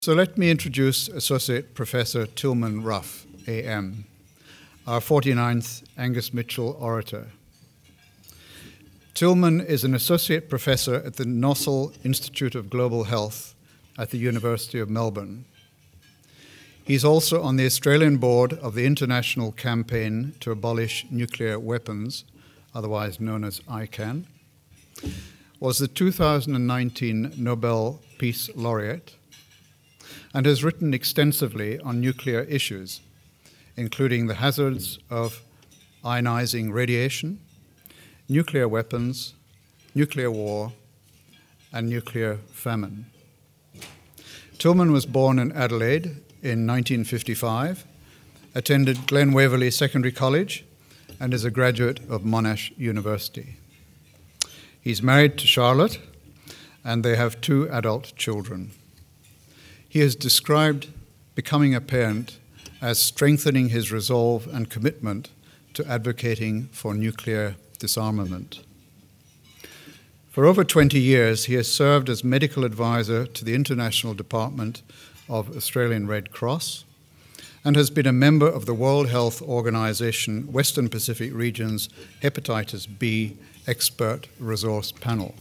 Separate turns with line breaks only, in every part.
So let me introduce Associate Professor Tilman Rough, AM, our 49th Angus Mitchell Orator. Tilman is an Associate Professor at the Nossal Institute of Global Health at the University of Melbourne. He's also on the Australian board of the International Campaign to Abolish Nuclear Weapons, otherwise known as ICAN, was the 2019 Nobel Peace Laureate, and has written extensively on nuclear issues, including the hazards of ionizing radiation, nuclear weapons, nuclear war, and nuclear famine. Tilman was born in Adelaide in 1955, attended Glen Waverley Secondary College, and is a graduate of Monash University. He's married to Charlotte, and they have 2 adult children. He has described becoming a parent as strengthening his resolve and commitment to advocating for nuclear disarmament. For over 20 years, he has served as medical advisor to the International Department of Australian Red Cross and has been a member of the World Health Organization Western Pacific Region's Hepatitis B Expert Resource Panel.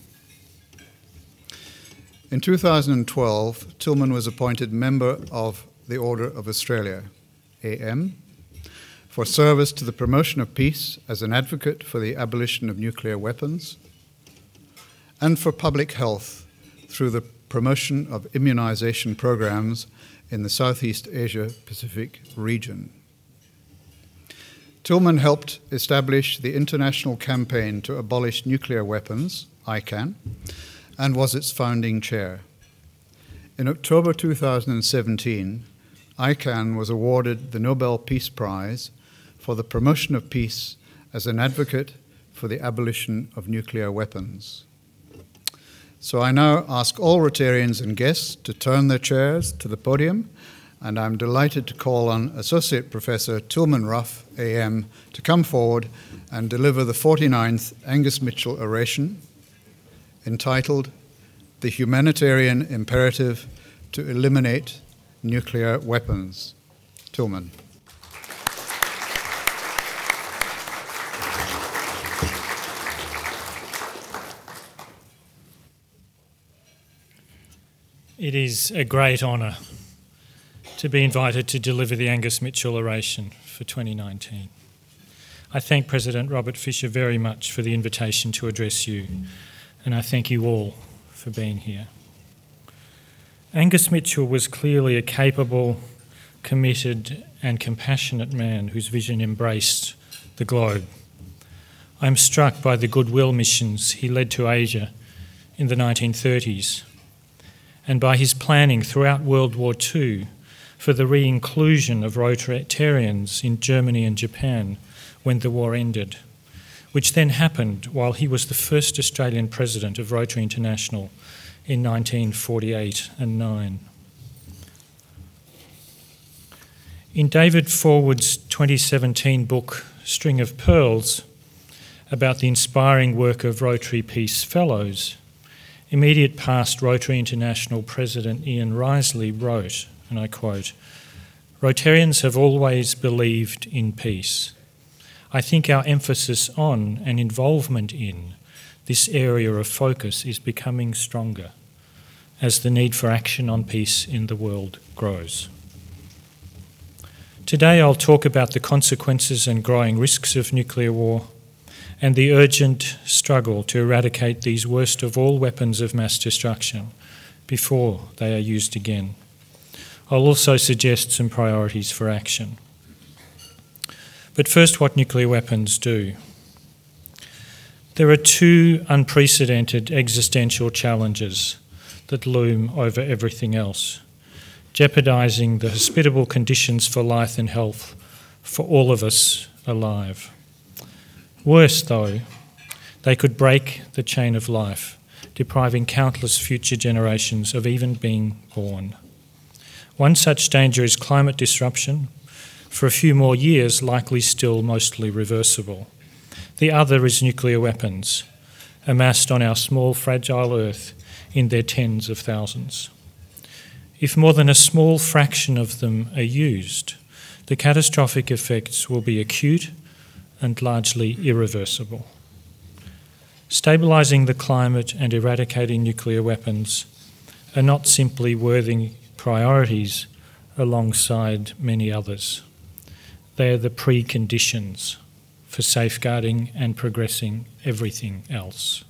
In 2012, Tilman was appointed member of the Order of Australia, AM, for service to the promotion of peace as an advocate for the abolition of nuclear weapons and for public health through the promotion of immunization programs in the Southeast Asia-Pacific region. Tilman helped establish the International Campaign to Abolish Nuclear Weapons, ICAN, and was its founding chair. In October 2017, ICAN was awarded the Nobel Peace Prize for the promotion of peace as an advocate for the abolition of nuclear weapons. So I now ask all Rotarians and guests to turn their chairs to the podium, and I'm delighted to call on Associate Professor Tilman Rough, AM, to come forward and deliver the 49th Angus Mitchell Oration, entitled The Humanitarian Imperative to Eliminate Nuclear Weapons. Tilman.
It is a great honour to be invited to deliver the Angus Mitchell Oration for 2019. I thank President Robert Fisher very much for the invitation to address you, and I thank you all for being here. Angus Mitchell was clearly a capable, committed and compassionate man whose vision embraced the globe. I am struck by the goodwill missions he led to Asia in the 1930s and by his planning throughout World War II for the re-inclusion of Rotarians in Germany and Japan when the war ended, which then happened while he was the first Australian president of Rotary International in 1948 and 9. In David Forward's 2017 book, String of Pearls, about the inspiring work of Rotary Peace Fellows, immediate past Rotary International President Ian Risley wrote, and I quote, "Rotarians have always believed in peace. I think our emphasis on and involvement in this area of focus is becoming stronger as the need for action on peace in the world grows." Today I'll talk about the consequences and growing risks of nuclear war and the urgent struggle to eradicate these worst of all weapons of mass destruction before they are used again. I'll also suggest some priorities for action. But first, what nuclear weapons do. There are 2 unprecedented existential challenges that loom over everything else, jeopardising the hospitable conditions for life and health for all of us alive. Worse, though, they could break the chain of life, depriving countless future generations of even being born. One such danger is climate disruption, for a few more years likely still mostly reversible. The other is nuclear weapons, amassed on our small, fragile Earth in their tens of thousands. If more than a small fraction of them are used, the catastrophic effects will be acute and largely irreversible. Stabilising the climate and eradicating nuclear weapons are not simply worthy priorities alongside many others. They are the preconditions for safeguarding and progressing everything else.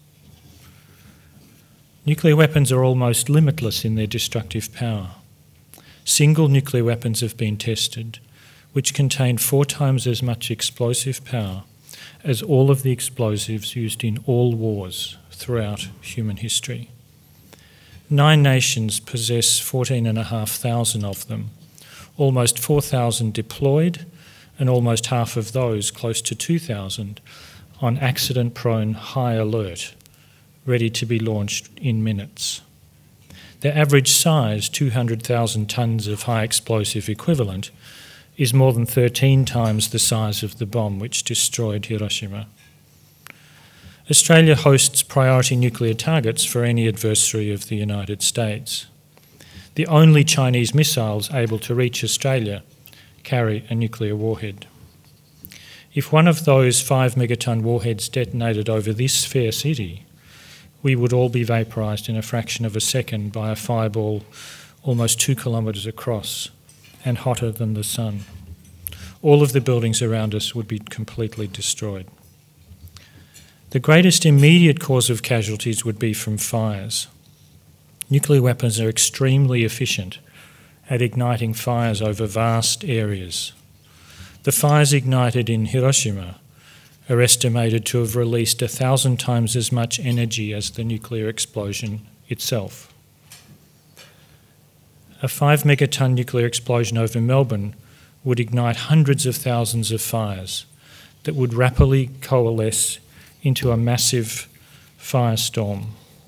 Nuclear weapons are almost limitless in their destructive power. Single nuclear weapons have been tested, which contain 4 times as much explosive power as all of the explosives used in all wars throughout human history. 9 nations possess 14,500 of them, almost 4,000 deployed, and almost half of those, close to 2,000, on accident-prone high alert, ready to be launched in minutes. Their average size, 200,000 tonnes of high explosive equivalent, is more than 13 times the size of the bomb which destroyed Hiroshima. Australia hosts priority nuclear targets for any adversary of the United States. The only Chinese missiles able to reach Australia carry a nuclear warhead. If one of those 5 megaton warheads detonated over this fair city, we would all be vaporised in a fraction of a second by a fireball almost 2 kilometres across and hotter than the sun. All of the buildings around us would be completely destroyed. The greatest immediate cause of casualties would be from fires. Nuclear weapons are extremely efficient at igniting fires over vast areas. The fires ignited in Hiroshima are estimated to have released 1,000 times as much energy as the nuclear explosion itself. A 5 megaton nuclear explosion over Melbourne would ignite hundreds of thousands of fires that would rapidly coalesce into a massive firestorm,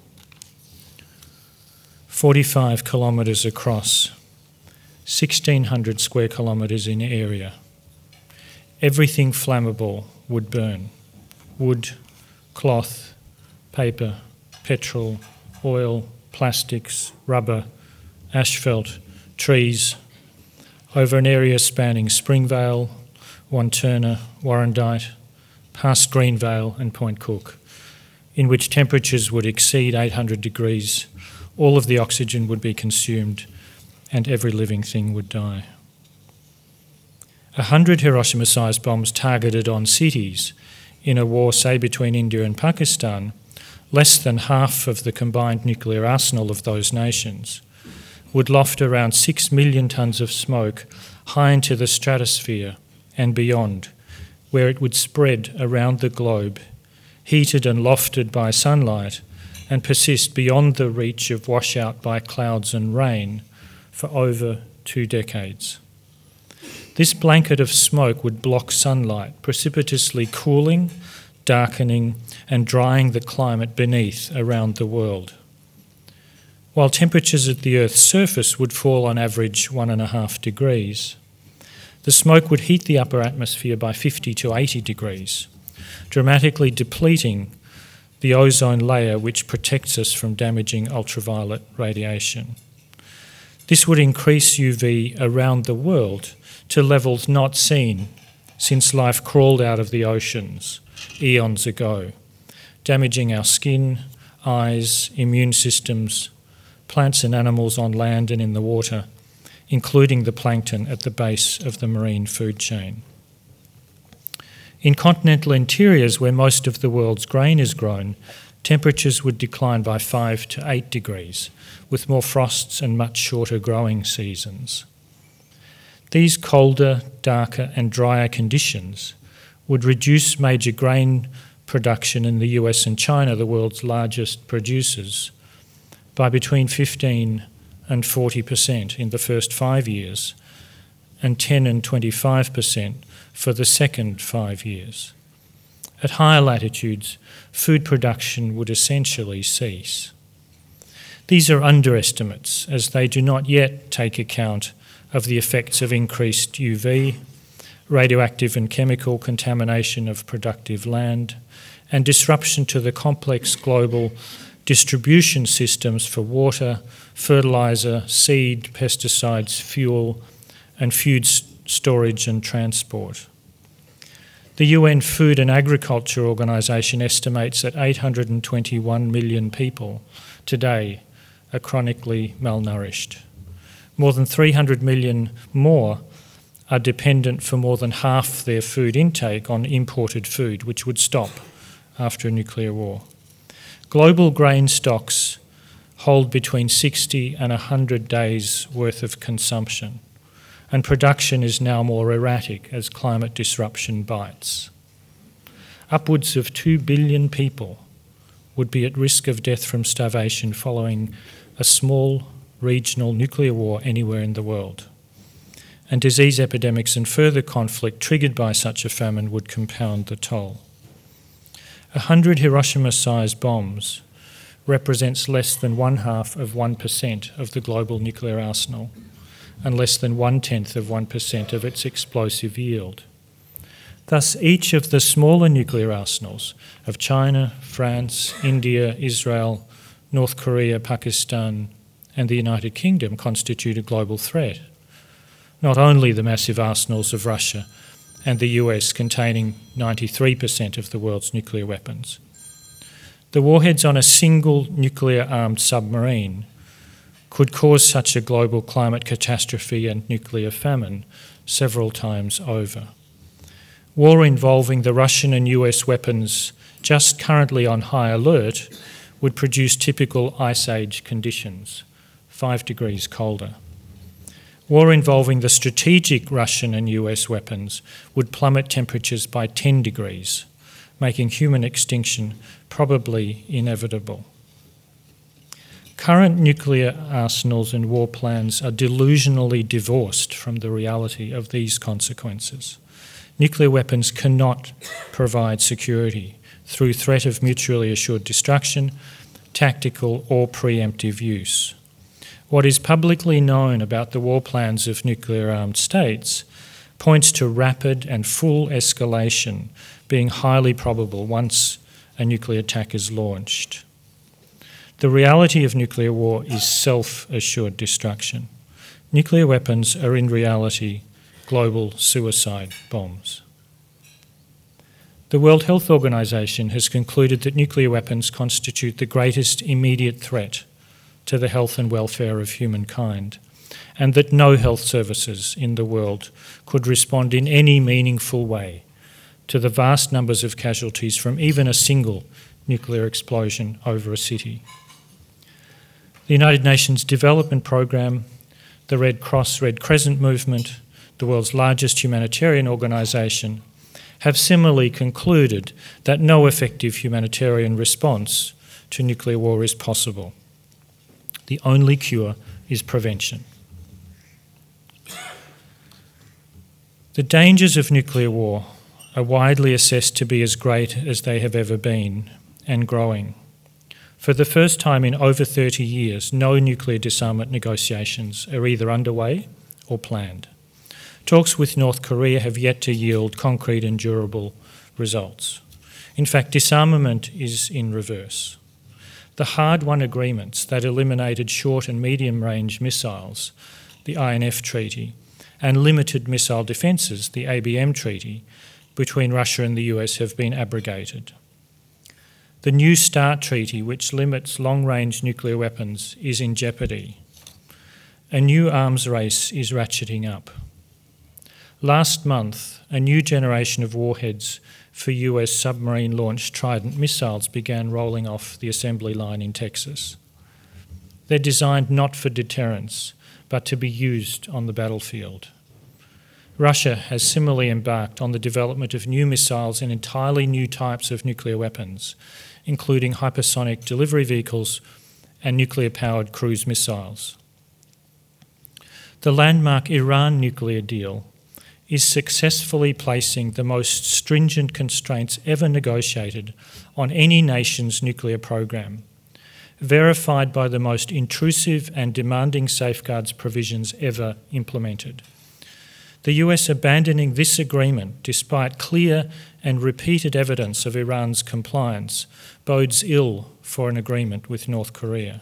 45 kilometres across, 1,600 square kilometres in area. Everything flammable would burn: wood, cloth, paper, petrol, oil, plastics, rubber, asphalt, trees, over an area spanning Springvale, Wantirna, Warrandyte, past Greenvale and Point Cook, in which temperatures would exceed 800 degrees, all of the oxygen would be consumed and every living thing would die. 100 Hiroshima-sized bombs targeted on cities in a war, say, between India and Pakistan, less than half of the combined nuclear arsenal of those nations, would loft around 6 million tonnes of smoke high into the stratosphere and beyond, where it would spread around the globe, heated and lofted by sunlight, and persist beyond the reach of washout by clouds and rain for over 2 decades. This blanket of smoke would block sunlight, precipitously cooling, darkening, and drying the climate beneath around the world. While temperatures at the Earth's surface would fall on average 1.5 degrees, the smoke would heat the upper atmosphere by 50 to 80 degrees, dramatically depleting the ozone layer which protects us from damaging ultraviolet radiation. This would increase UV around the world to levels not seen since life crawled out of the oceans eons ago, damaging our skin, eyes, immune systems, plants and animals on land and in the water, including the plankton at the base of the marine food chain. In continental interiors where most of the world's grain is grown, temperatures would decline by 5 to 8 degrees, with more frosts and much shorter growing seasons. These colder, darker and drier conditions would reduce major grain production in the US and China, the world's largest producers, by between 15 and 40% in the first 5 years, and 10 and 25% for the second 5 years. At higher latitudes, food production would essentially cease. These are underestimates, as they do not yet take account of the effects of increased UV, radioactive and chemical contamination of productive land, and disruption to the complex global distribution systems for water, fertiliser, seed, pesticides, fuel, and food storage and transport. The UN Food and Agriculture Organization estimates that 821 million people today are chronically malnourished. More than 300 million more are dependent for more than half their food intake on imported food, which would stop after a nuclear war. Global grain stocks hold between 60 and 100 days' worth of consumption, and production is now more erratic as climate disruption bites. Upwards of 2 billion people would be at risk of death from starvation following a small regional nuclear war anywhere in the world. And disease epidemics and further conflict triggered by such a famine would compound the toll. 100 Hiroshima-sized bombs represents less than 0.5% of the global nuclear arsenal and less than 0.1% of its explosive yield. Thus, each of the smaller nuclear arsenals of China, France, India, Israel, North Korea, Pakistan, and the United Kingdom constitute a global threat. Not only the massive arsenals of Russia and the US containing 93% of the world's nuclear weapons. The warheads on a single nuclear-armed submarine could cause such a global climate catastrophe and nuclear famine several times over. War involving the Russian and US weapons just currently on high alert would produce typical ice age conditions, 5 degrees colder. War involving the strategic Russian and US weapons would plummet temperatures by 10 degrees, making human extinction probably inevitable. Current nuclear arsenals and war plans are delusionally divorced from the reality of these consequences. Nuclear weapons cannot provide security through threat of mutually assured destruction, tactical or preemptive use. What is publicly known about the war plans of nuclear-armed states points to rapid and full escalation being highly probable once a nuclear attack is launched. The reality of nuclear war is self-assured destruction. Nuclear weapons are in reality global suicide bombs. The World Health Organization has concluded that nuclear weapons constitute the greatest immediate threat to the health and welfare of humankind, and that no health services in the world could respond in any meaningful way to the vast numbers of casualties from even a single nuclear explosion over a city. The United Nations Development Programme, the Red Cross Red Crescent Movement, the world's largest humanitarian organisation, have similarly concluded that no effective humanitarian response to nuclear war is possible. The only cure is prevention. The dangers of nuclear war are widely assessed to be as great as they have ever been, and growing. For the first time in over 30 years, no nuclear disarmament negotiations are either underway or planned. Talks with North Korea have yet to yield concrete and durable results. In fact, disarmament is in reverse. The hard-won agreements that eliminated short and medium-range missiles, the INF Treaty, and limited missile defences, the ABM Treaty, between Russia and the US have been abrogated. The New START Treaty, which limits long-range nuclear weapons, is in jeopardy. A new arms race is ratcheting up. Last month, a new generation of warheads for US submarine-launched Trident missiles began rolling off the assembly line in Texas. They're designed not for deterrence, but to be used on the battlefield. Russia has similarly embarked on the development of new missiles and entirely new types of nuclear weapons, including hypersonic delivery vehicles and nuclear-powered cruise missiles. The landmark Iran nuclear deal is successfully placing the most stringent constraints ever negotiated on any nation's nuclear program, verified by the most intrusive and demanding safeguards provisions ever implemented. The US abandoning this agreement, despite clear and repeated evidence of Iran's compliance, bodes ill for an agreement with North Korea.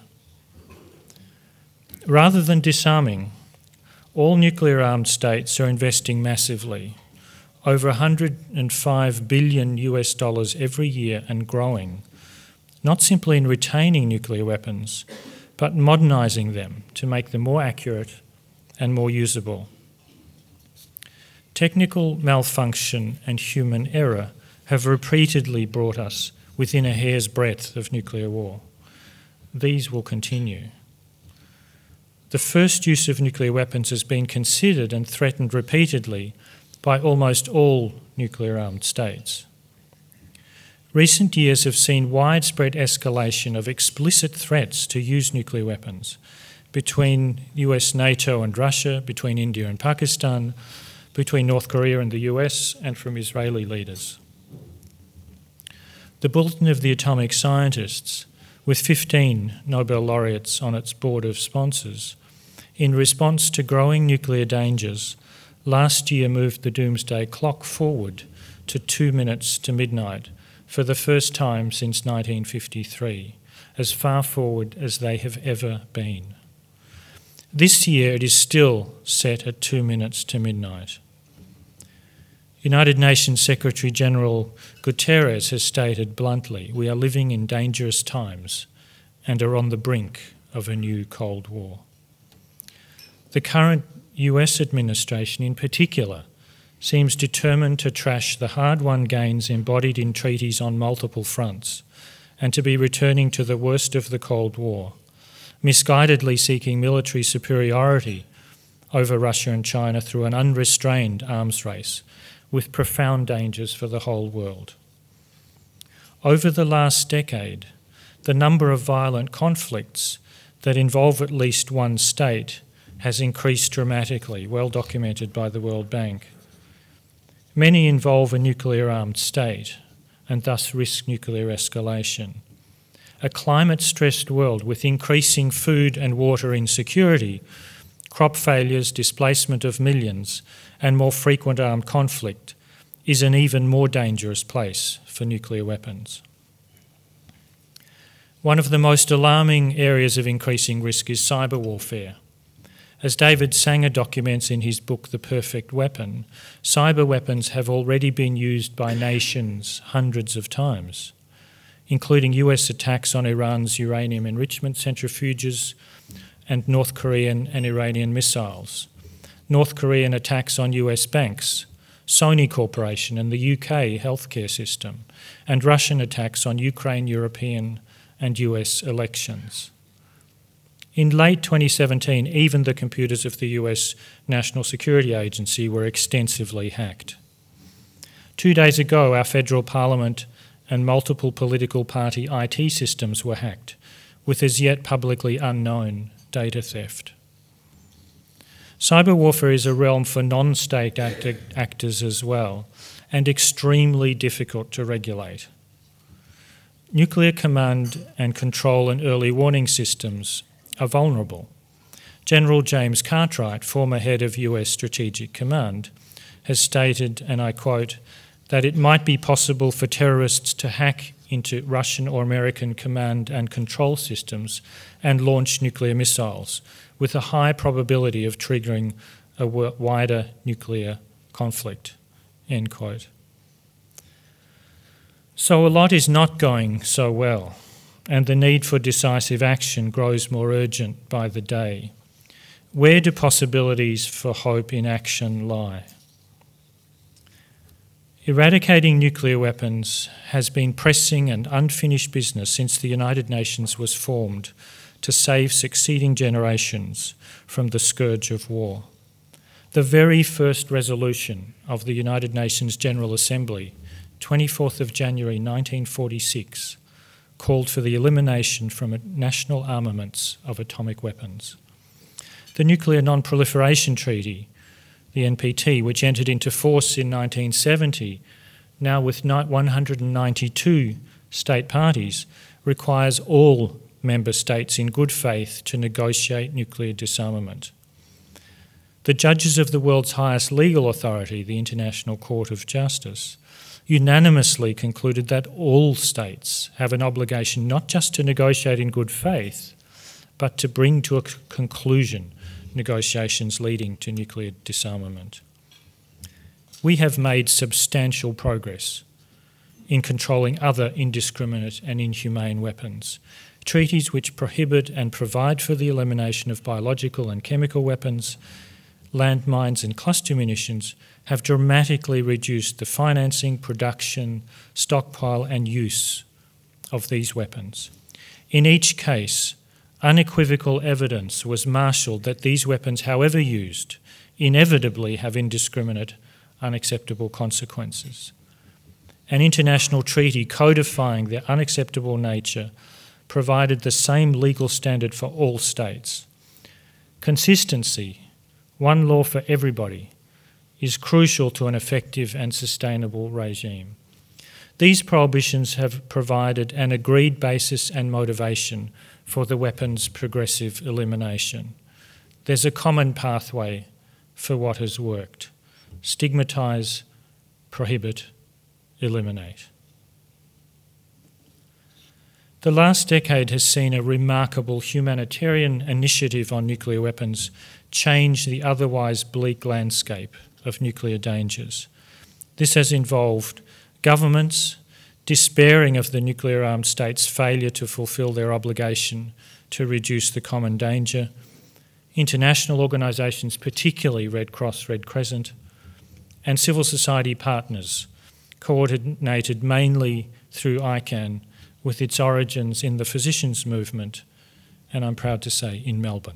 Rather than disarming, all nuclear-armed states are investing massively, over $105 billion every year and growing, not simply in retaining nuclear weapons, but modernising them to make them more accurate and more usable. Technical malfunction and human error have repeatedly brought us within a hair's breadth of nuclear war. These will continue. The first use of nuclear weapons has been considered and threatened repeatedly by almost all nuclear-armed states. Recent years have seen widespread escalation of explicit threats to use nuclear weapons between US, NATO and Russia, between India and Pakistan, between North Korea and the US, and from Israeli leaders. The Bulletin of the Atomic Scientists, with 15 Nobel laureates on its board of sponsors, in response to growing nuclear dangers, last year moved the doomsday clock forward to 2 minutes to midnight for the first time since 1953, as far forward as they have ever been. This year it is still set at 2 minutes to midnight. United Nations Secretary-General Guterres has stated bluntly, "We are living in dangerous times and are on the brink of a new Cold War." The current US administration in particular seems determined to trash the hard-won gains embodied in treaties on multiple fronts and to be returning to the worst of the Cold War, misguidedly seeking military superiority over Russia and China through an unrestrained arms race with profound dangers for the whole world. Over the last decade, the number of violent conflicts that involve at least one state has increased dramatically, well documented by the World Bank. Many involve a nuclear-armed state and thus risk nuclear escalation. A climate-stressed world with increasing food and water insecurity, crop failures, displacement of millions, and more frequent armed conflict is an even more dangerous place for nuclear weapons. One of the most alarming areas of increasing risk is cyber warfare. As David Sanger documents in his book The Perfect Weapon, cyber weapons have already been used by nations hundreds of times, including US attacks on Iran's uranium enrichment centrifuges and North Korean and Iranian missiles, North Korean attacks on US banks, Sony Corporation and the UK healthcare system, and Russian attacks on Ukraine, European and US elections. In late 2017, even the computers of the US National Security Agency were extensively hacked. 2 days ago, our federal parliament and multiple political party IT systems were hacked, with as yet publicly unknown data theft. Cyber warfare is a realm for non-state actors as well, and extremely difficult to regulate. Nuclear command and control and early warning systems are vulnerable. General James Cartwright, former head of US Strategic Command, has stated, and I quote, that it might be possible for terrorists to hack into Russian or American command and control systems and launch nuclear missiles, with a high probability of triggering a wider nuclear conflict, end quote. So a lot is not going so well, and the need for decisive action grows more urgent by the day. Where do possibilities for hope in action lie? Eradicating nuclear weapons has been pressing and unfinished business since the United Nations was formed to save succeeding generations from the scourge of war. The very first resolution of the United Nations General Assembly, 24th of January 1946, called for the elimination from national armaments of atomic weapons. The Nuclear Non-Proliferation Treaty, the NPT, which entered into force in 1970, now with 192 state parties, requires all member states in good faith to negotiate nuclear disarmament. The judges of the world's highest legal authority, the International Court of Justice, unanimously concluded that all states have an obligation not just to negotiate in good faith, but to bring to a conclusion negotiations leading to nuclear disarmament. We have made substantial progress in controlling other indiscriminate and inhumane weapons. Treaties which prohibit and provide for the elimination of biological and chemical weapons, landmines and cluster munitions have dramatically reduced the financing, production, stockpile and use of these weapons. In each case, unequivocal evidence was marshalled that these weapons, however used, inevitably have indiscriminate, unacceptable consequences. An international treaty codifying their unacceptable nature provided the same legal standard for all states. Consistency, one law for everybody, is crucial to an effective and sustainable regime. These prohibitions have provided an agreed basis and motivation for the weapons' progressive elimination. There's a common pathway for what has worked: stigmatise, prohibit, eliminate. The last decade has seen a remarkable humanitarian initiative on nuclear weapons change the otherwise bleak landscape of nuclear dangers. This has involved governments despairing of the nuclear-armed states' failure to fulfil their obligation to reduce the common danger, international organisations, particularly Red Cross, Red Crescent, and civil society partners, coordinated mainly through ICAN, with its origins in the physicians' movement, and I'm proud to say, in Melbourne.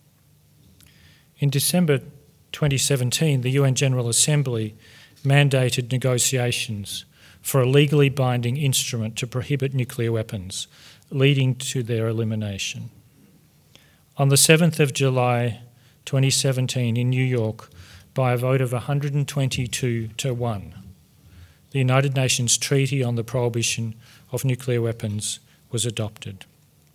In December 2017, the UN General Assembly mandated negotiations for a legally binding instrument to prohibit nuclear weapons, leading to their elimination. On the 7th of July 2017 in New York, by a vote of 122-1, the United Nations Treaty on the Prohibition of Nuclear Weapons was adopted.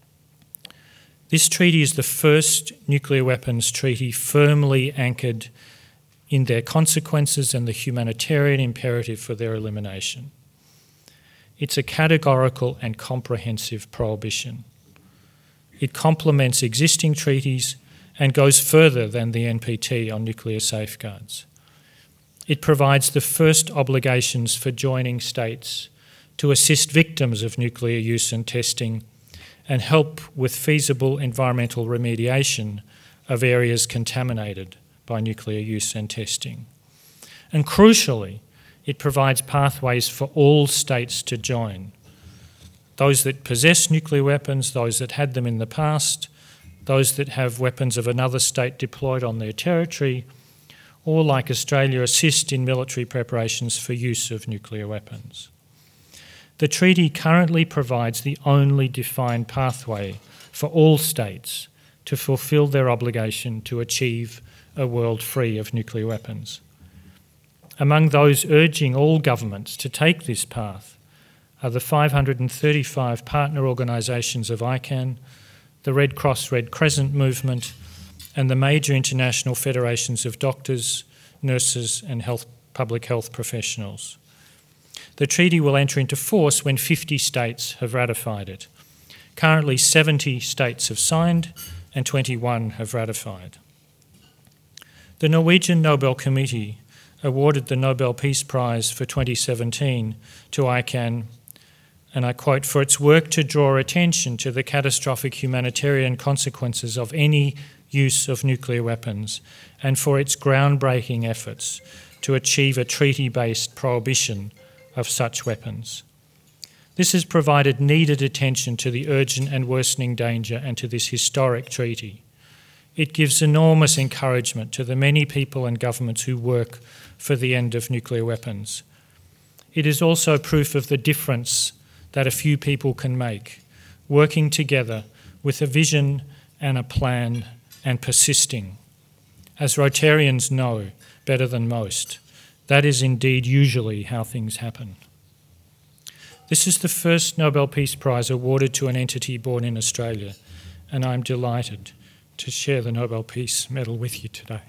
This treaty is the first nuclear weapons treaty firmly anchored in their consequences and the humanitarian imperative for their elimination. It's a categorical and comprehensive prohibition. It complements existing treaties and goes further than the NPT on nuclear safeguards. It provides the first obligations for joining states to assist victims of nuclear use and testing and help with feasible environmental remediation of areas contaminated by nuclear use and testing. And crucially, it provides pathways for all states to join. Those that possess nuclear weapons, those that had them in the past, those that have weapons of another state deployed on their territory, or like Australia, assist in military preparations for use of nuclear weapons. The treaty currently provides the only defined pathway for all states to fulfil their obligation to achieve a world free of nuclear weapons. Among those urging all governments to take this path are the 535 partner organisations of ICAN, the Red Cross Red Crescent movement, and the major international federations of doctors, nurses and public health professionals. The treaty will enter into force when 50 states have ratified it. Currently, 70 states have signed and 21 have ratified. The Norwegian Nobel Committee awarded the Nobel Peace Prize for 2017 to ICAN, and I quote, for its work to draw attention to the catastrophic humanitarian consequences of any use of nuclear weapons and for its groundbreaking efforts to achieve a treaty-based prohibition of such weapons. This has provided needed attention to the urgent and worsening danger and to this historic treaty. It gives enormous encouragement to the many people and governments who work for the end of nuclear weapons. It is also proof of the difference that a few people can make, working together with a vision and a plan and persisting. As Rotarians know better than most, that is indeed usually how things happen. This is the first Nobel Peace Prize awarded to an entity born in Australia, and I'm delighted to share the Nobel Peace Medal with you today.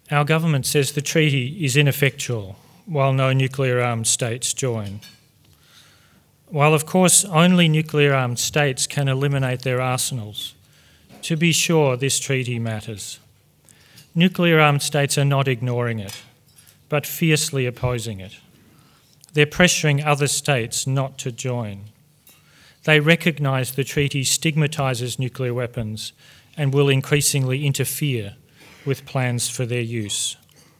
Our government says the treaty is ineffectual while no nuclear-armed states join. While, of course, only nuclear-armed states can eliminate their arsenals, to be sure, this treaty matters. Nuclear-armed states are not ignoring it, but fiercely opposing it. They're pressuring other states not to join. They recognise the treaty stigmatises nuclear weapons and will increasingly interfere with plans for their use.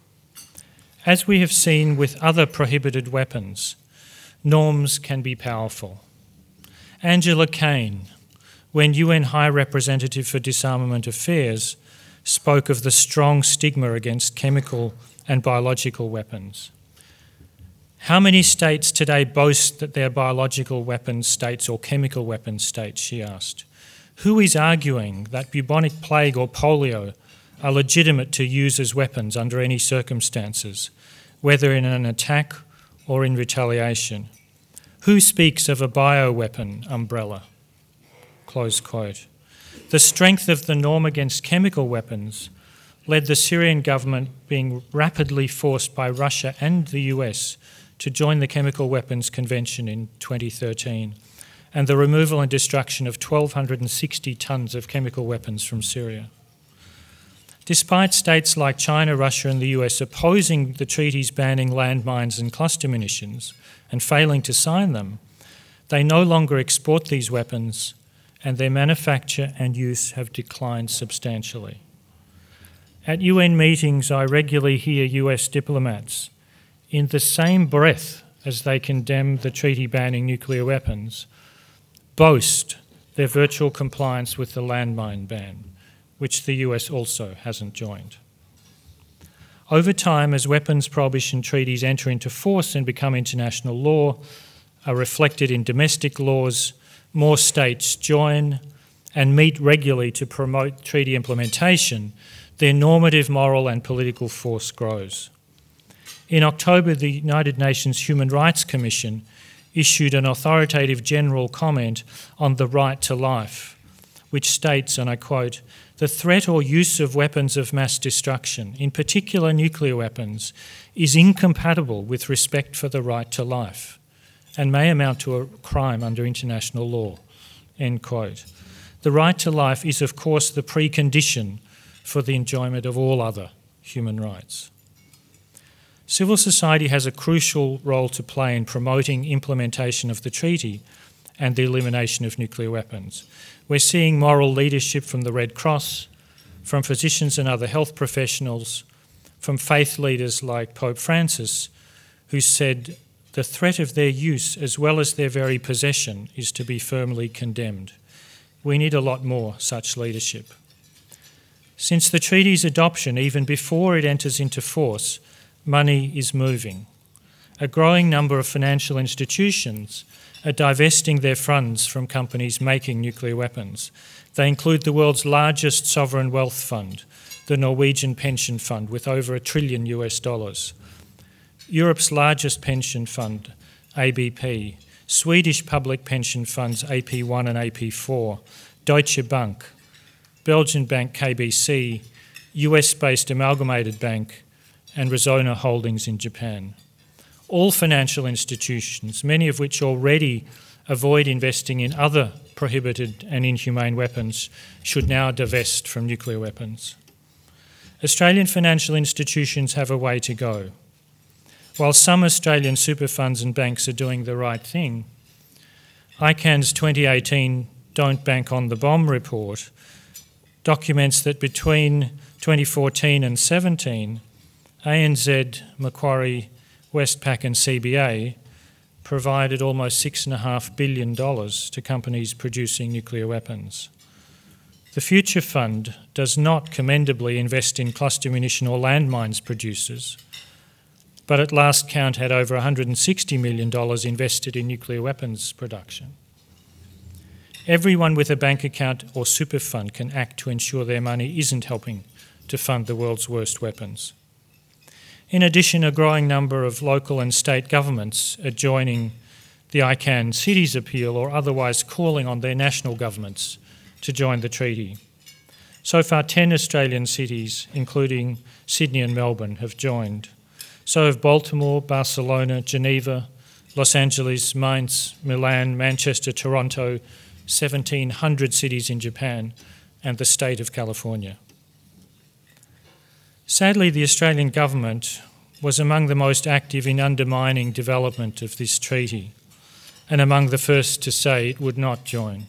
As we have seen with other prohibited weapons, norms can be powerful. Angela Kane, when UN High Representative for Disarmament Affairs, spoke of the strong stigma against chemical and biological weapons. How many states today boast that they're biological weapons states or chemical weapons states, she asked. Who is arguing that bubonic plague or polio are legitimate to use as weapons under any circumstances, whether in an attack or in retaliation? Who speaks of a bioweapon umbrella? Close quote. The strength of the norm against chemical weapons led the Syrian government being rapidly forced by Russia and the US to join the Chemical Weapons Convention in 2013 and the removal and destruction of 1,260 tonnes of chemical weapons from Syria. Despite states like China, Russia and the US opposing the treaties banning landmines and cluster munitions and failing to sign them, they no longer export these weapons and their manufacture and use have declined substantially. At UN meetings, I regularly hear US diplomats, in the same breath as they condemn the treaty banning nuclear weapons, boast their virtual compliance with the landmine ban, which the US also hasn't joined. Over time, as weapons prohibition treaties enter into force and become international law, are reflected in domestic laws, more states join and meet regularly to promote treaty implementation, their normative, moral and political force grows. In October, the United Nations Human Rights Commission issued an authoritative general comment on the right to life, which states, and I quote, "The threat or use of weapons of mass destruction, in particular nuclear weapons, is incompatible with respect for the right to life and may amount to a crime under international law." End quote. The right to life is, of course, the precondition for the enjoyment of all other human rights. Civil society has a crucial role to play in promoting implementation of the treaty and the elimination of nuclear weapons. We're seeing moral leadership from the Red Cross, from physicians and other health professionals, from faith leaders like Pope Francis, who said the threat of their use as well as their very possession is to be firmly condemned. We need a lot more such leadership. Since the treaty's adoption, even before it enters into force, money is moving. A growing number of financial institutions are divesting their funds from companies making nuclear weapons. They include the world's largest sovereign wealth fund, the Norwegian Pension Fund, with over $1 trillion US, Europe's largest pension fund, ABP, Swedish public pension funds AP1 and AP4, Deutsche Bank, Belgian bank KBC, US-based Amalgamated Bank, and Resona Holdings in Japan. All financial institutions, many of which already avoid investing in other prohibited and inhumane weapons, should now divest from nuclear weapons. Australian financial institutions have a way to go. While some Australian super funds and banks are doing the right thing, ICANN's 2018 Don't Bank on the Bomb report documents that between 2014 and 2017, ANZ, Macquarie, Westpac and CBA provided almost $6.5 billion to companies producing nuclear weapons. The Future Fund does not commendably invest in cluster munition or landmines producers, but at last count had over $160 million invested in nuclear weapons production. Everyone with a bank account or super fund can act to ensure their money isn't helping to fund the world's worst weapons. In addition, a growing number of local and state governments are joining the ICANN Cities Appeal or otherwise calling on their national governments to join the treaty. So far, 10 Australian cities, including Sydney and Melbourne, have joined. So have Baltimore, Barcelona, Geneva, Los Angeles, Mainz, Milan, Manchester, Toronto, 1,700 cities in Japan, and the state of California. Sadly, the Australian government was among the most active in undermining development of this treaty, and among the first to say it would not join.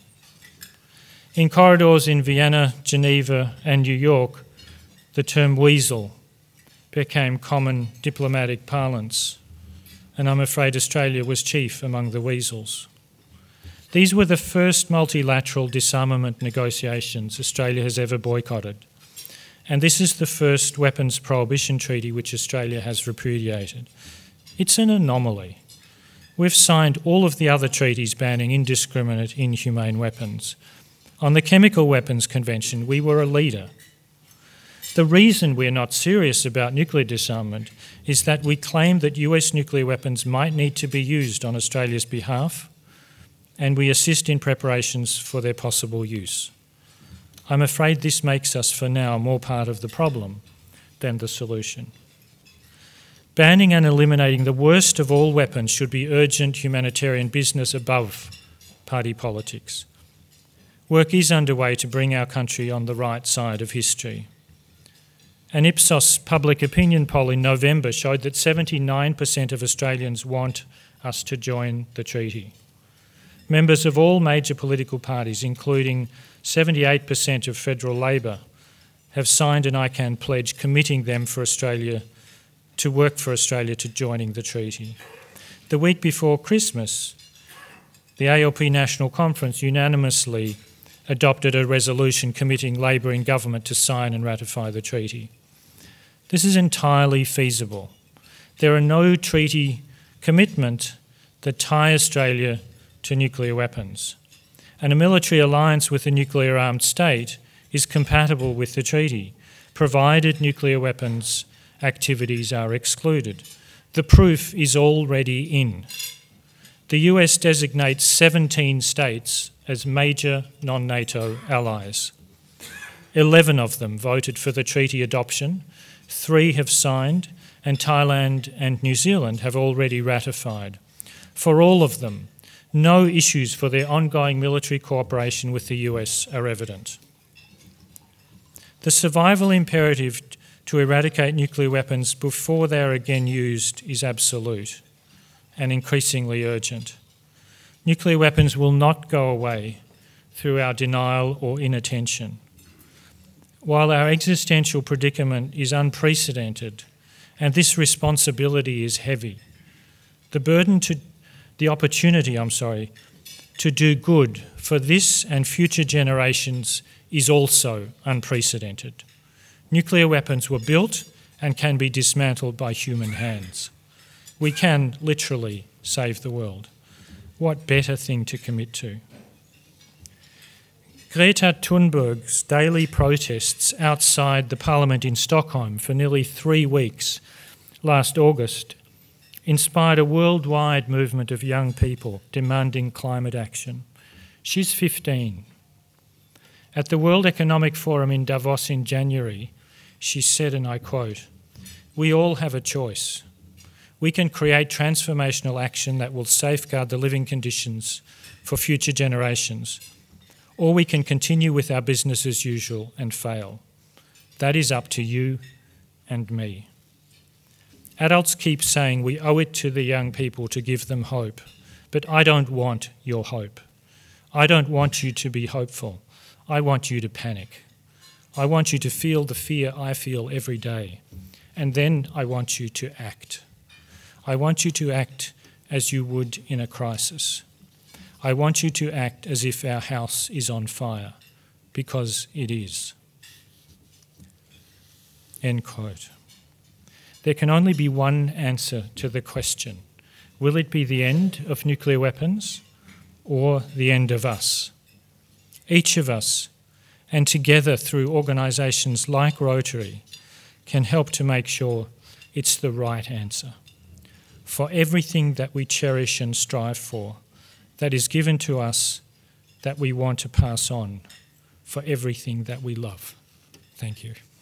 In corridors in Vienna, Geneva, and New York, the term weasel became common diplomatic parlance, and I'm afraid Australia was chief among the weasels. These were the first multilateral disarmament negotiations Australia has ever boycotted, and this is the first weapons prohibition treaty which Australia has repudiated. It's an anomaly. We've signed all of the other treaties banning indiscriminate, inhumane weapons. On the Chemical Weapons Convention, we were a leader. The reason we're not serious about nuclear disarmament is that we claim that US nuclear weapons might need to be used on Australia's behalf, and we assist in preparations for their possible use. I'm afraid this makes us, for now, more part of the problem than the solution. Banning and eliminating the worst of all weapons should be urgent humanitarian business above party politics. Work is underway to bring our country on the right side of history. An Ipsos public opinion poll in November showed that 79% of Australians want us to join the treaty. Members of all major political parties, including 78% of federal Labor, have signed an ICAN pledge committing them for Australia to work for Australia to joining the treaty. The week before Christmas, the ALP National Conference unanimously adopted a resolution committing Labor in government to sign and ratify the treaty. This is entirely feasible. There are no treaty commitments that tie Australia to nuclear weapons, and a military alliance with a nuclear-armed state is compatible with the treaty, provided nuclear weapons activities are excluded. The proof is already in. The US designates 17 states as major non-NATO allies. 11 of them voted for the treaty adoption, 3 have signed, and Thailand and New Zealand have already ratified. For all of them, no issues for their ongoing military cooperation with the US are evident. The survival imperative to eradicate nuclear weapons before they are again used is absolute and increasingly urgent. Nuclear weapons will not go away through our denial or inattention. While our existential predicament is unprecedented and this responsibility is heavy, the opportunity to do good for this and future generations is also unprecedented. Nuclear weapons were built and can be dismantled by human hands. We can literally save the world. What better thing to commit to? Greta Thunberg's daily protests outside the Parliament in Stockholm for nearly 3 weeks last August inspired a worldwide movement of young people demanding climate action. She's 15. At the World Economic Forum in Davos in January, she said, and I quote, "We all have a choice. We can create transformational action that will safeguard the living conditions for future generations, or we can continue with our business as usual and fail. That is up to you and me." Adults keep saying we owe it to the young people to give them hope, but I don't want your hope. I don't want you to be hopeful. I want you to panic. I want you to feel the fear I feel every day, and then I want you to act. I want you to act as you would in a crisis. I want you to act as if our house is on fire, because it is. End quote. There can only be one answer to the question: will it be the end of nuclear weapons or the end of us? Each of us, and together through organisations like Rotary, can help to make sure it's the right answer. For everything that we cherish and strive for, that is given to us, that we want to pass on, for everything that we love. Thank you.